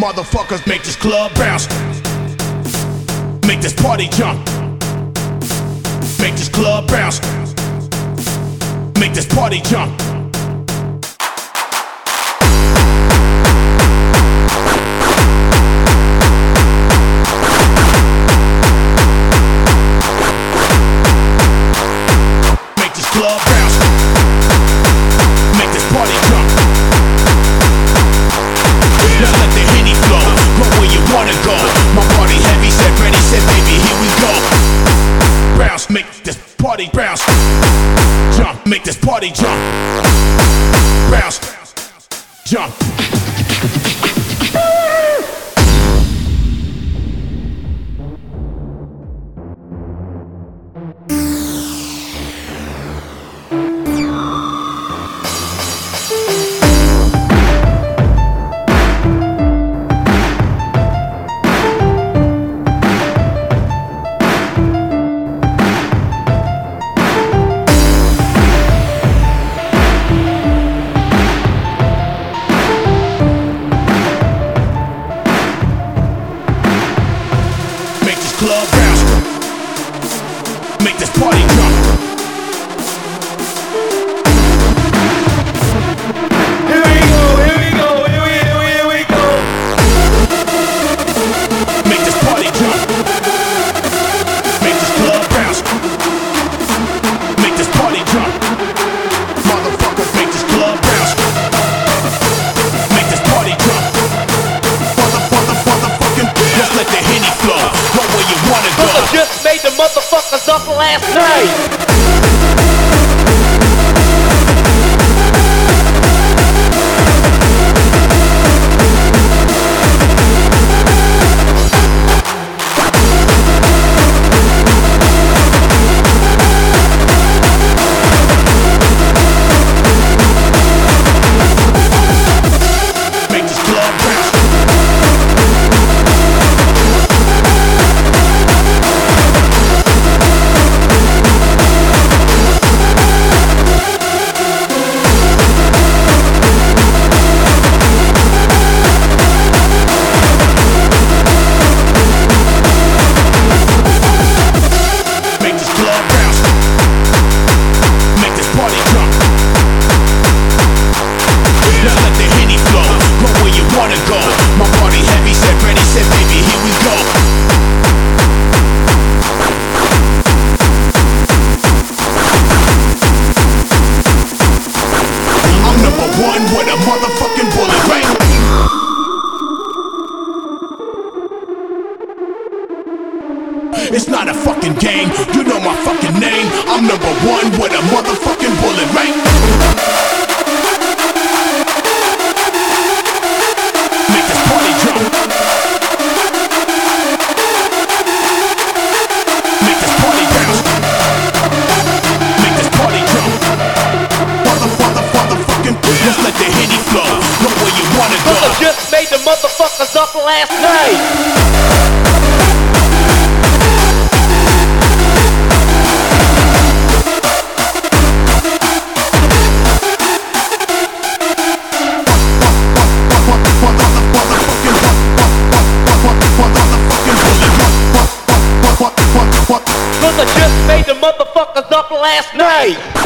Motherfuckers make this club bounce. Make this party jump. Make this club bounce. Make this party jump. Make this club bounce. Make this party jump. Now let the Henny flow. Go where you wanna go. My party heavy, set ready, set baby, here we go. Bounce, make this party bounce. Jump, make this party jump. Bounce, jump. Club bounce. Make this party jump. Here we go, here we go, here we go. Make this party jump. Make this club bounce. Make this party jump. Motherfuckers, make this club bounce. Make this party jump. Motherfucking, just let the Henny flow. I just made the motherfuckers up last night. Make this club bounce. One with a motherfucking bullet, right? It's not a fucking game, you know my fucking name. I'm number one with a motherfucking bullet, right? Make this party jump. Make this party bounce. Make this party jump. Just let the Henny flow. Go where you wanna go. I just made the motherfuckers up last night. Cause I just made the motherfuckers up last night.